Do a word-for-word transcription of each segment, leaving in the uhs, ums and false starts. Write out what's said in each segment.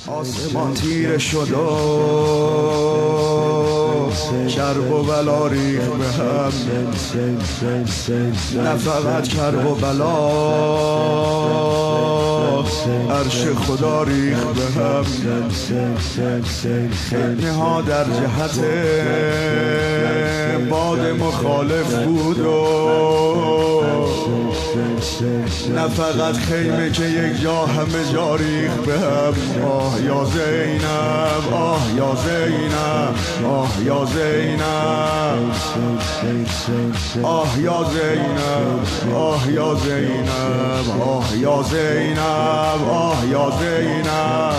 آسمان تیره شد و کرب و بلا ریخ به هم، نه فقط کرب و بلا، عرش خدا ریخ به هم. خیمه ها در جهت باد مخالف بود و نه فقط خیمه که یک جا همه جا ریخ به هم. آه یا زینب، آه یا زینب، آه یا زینب، آه یا زینب، آه یا زینب، آه یا زینب، آه یا زینب.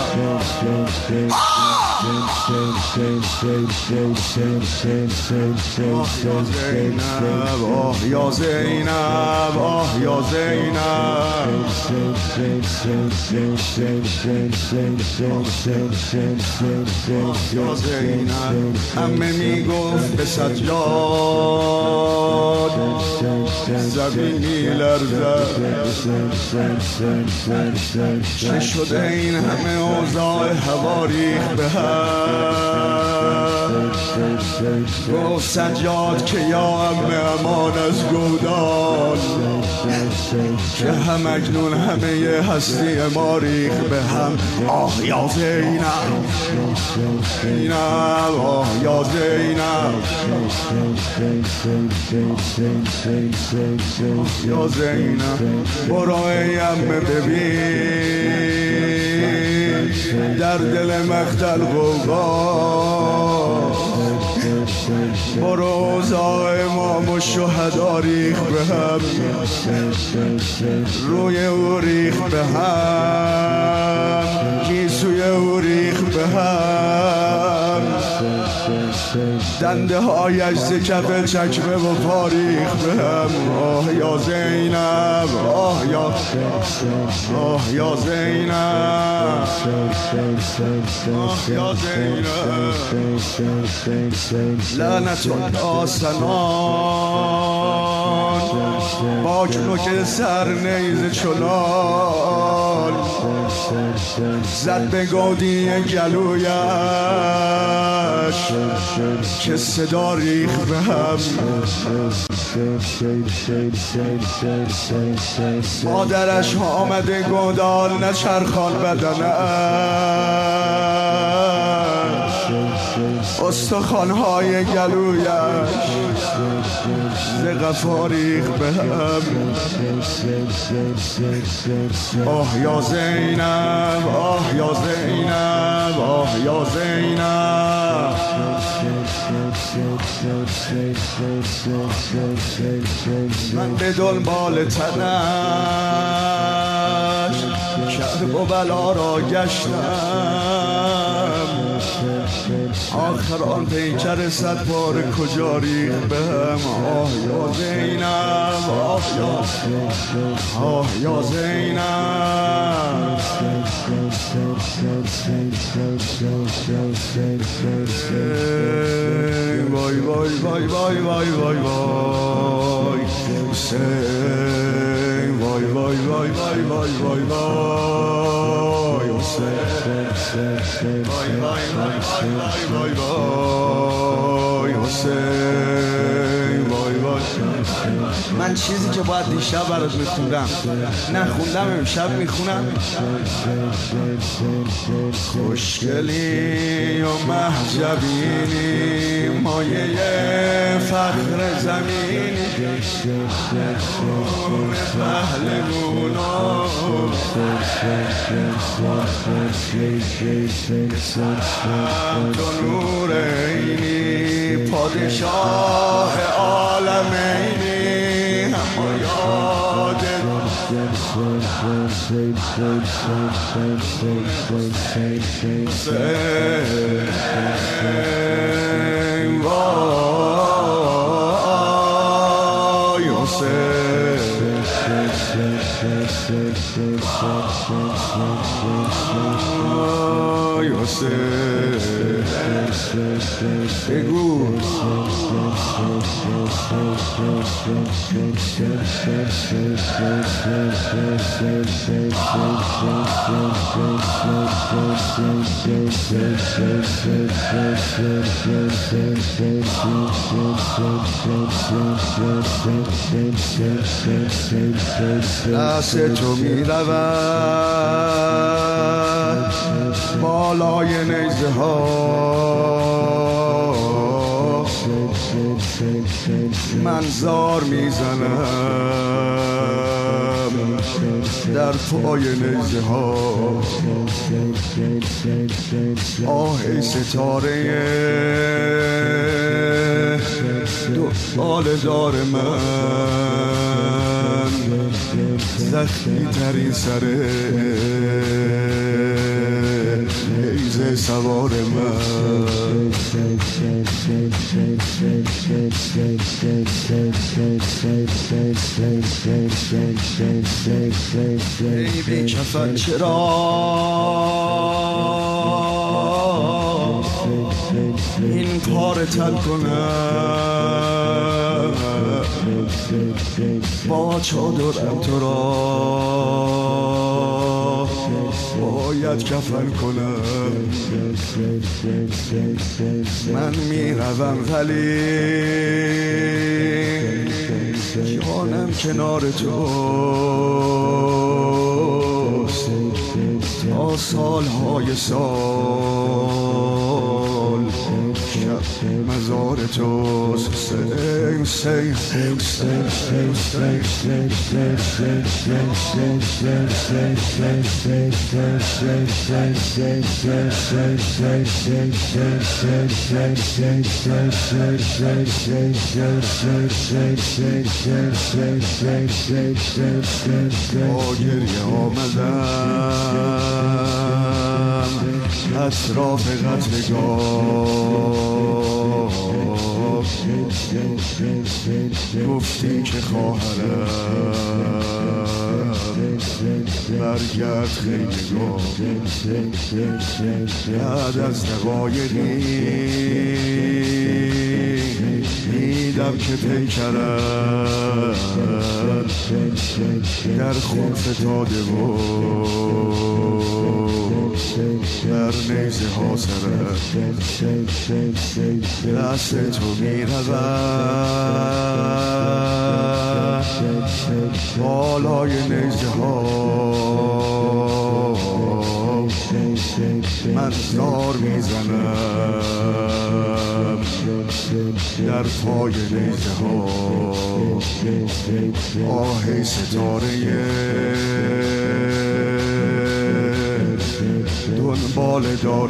آه یا زینب، آه یا زینب، یا زینب. عمه میگفت به سجاد زمین میلرزد، چه شده این همه اوضاع هوا ریخت به هم. گفت سجاد که یا عمه امان از گودال، که هم اکنون همه هستی ما ریخت به هم. آه یا زینب، زینب، آه یا زینب، یا زینب. برو ای عمه ببین در دل مقتل غوغا، برو اوضاع امام و شهدا ریخ به هم، روی او ریخ به هم، گیسوی او ریخ به هم، دنده هایش ز کف چکمه و پا ریخ به هم. آه یا زینب، آه یا آه یا زینب، آه یا زینب. لعنت آسنان باک نوک سر نیز چنان، زد به گودی گلویش که صدا ریخ به هم. مادرش آمده گودال نچرخان بدنش، استخوان‌های گلویش ز قفا ریخ به هم. آه یا زینب، آه یا زینب، آه یا زینب. من به دنبال تنش کرب و بلا را گشتم، آخر آن پیکر صد بار کجا ریخ به هم. آه یا زینب، آه یا آه یا زینب. وای وای وای وای وای وای وای حسین، وای وای وای وای وای وای وای حسین، وای وای وای وای وای حسین، وای وای. من چیزی که باید دیشب برات میخوندم نخوندم امشب میخونم. خوشگلی و مهجبینی، مایه فخر زمینی، پهلوونا تو نور عینی، پادشاه عالمینی، اما یادت حسین، وای حسین، وای حسین. بگو دست تو می رود بالای نیزه ها، من زار میزنم در پای نیزه ها. آه ای ستاره دنبال دار من، زخمی ترین سر نیزه سوار من. ای بی کفن چرا این کار تل کنم، با چادرم تو را باید کفن کنم. من می روم ولی جانم کنار توست تا سالهای سال، شب مزار توست. سیم سیم سیم سیم سیم با گریه آمدم اطراف قتلگاه، گفتی که خواهرم برگرد خیمگاه. بعد از دقایقی دیدم که پیکرم در خون فتاده و در نیزه ها سرد. دست تو می رود بالای نیزه ها، من زار می زنم در پای نیزه ها. آه ای ستاره دنبال دار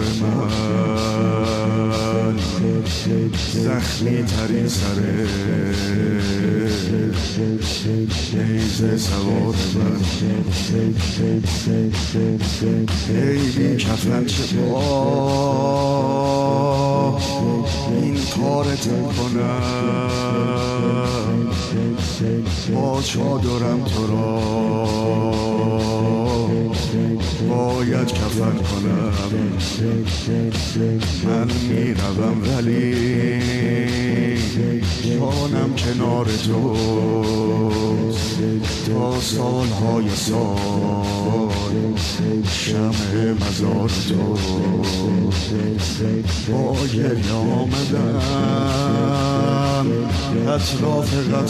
من، زخمی ترین سر نیزه سوار من. ای بی کفن چرا این کارت کنم، با چادرم تو را باید کفن کنم. من می روم ولی جانم کنار توست تا سالهای سال، شمع مزار تو. با گریه آمدم اطراف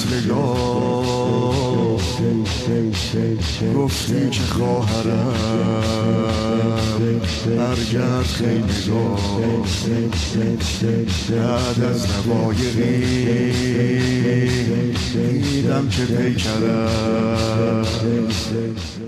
قتلگاه، گفتی که خواهرم برگرد خیمگاه. بعد از دقایقی دیدم که پیکرم